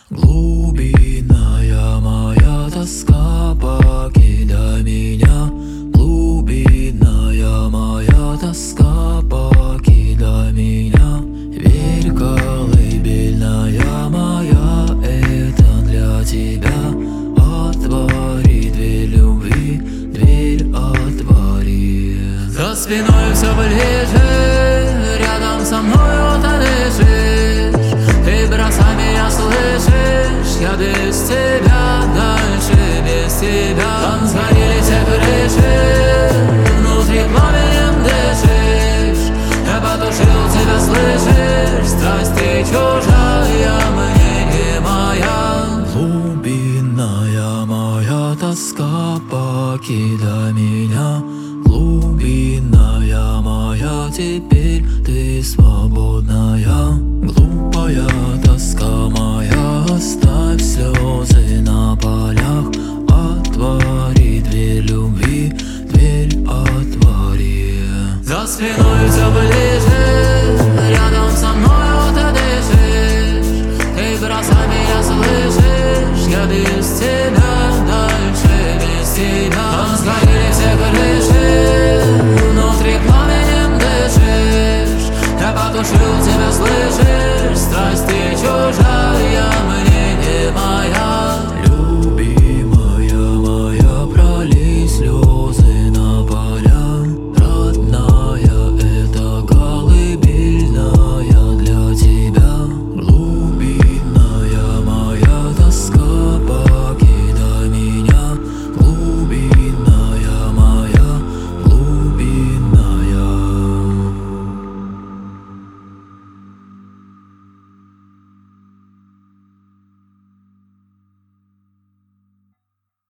Глубинная моя тоска, покидай меня. Глубинная моя тоска, покидай меня. Верь, колыбельная моя, это для тебя. Отвори дверь любви, дверь отвори. За спиной все ближе, рядом со мной ты лежишь. Ты бросай меня, слышишь? Я без тебя, дальше без тебя. Там сгорели все крыши, внутри пламенем дышишь. Я потушил тебя, слышишь? Страсть ты чужая, мне не моя. Глубинная моя тоска, покидай меня. Глубинная моя, теперь ты свободная. Глупая тоска моя, оставь слезы на полях. Отвори дверь любви, дверь отвори. За спиной все ближе, рядом со мной ты дышишь. Ты бросай меня, слышишь? Я без тебя, дальше без тебя. Там сгорели все крыши.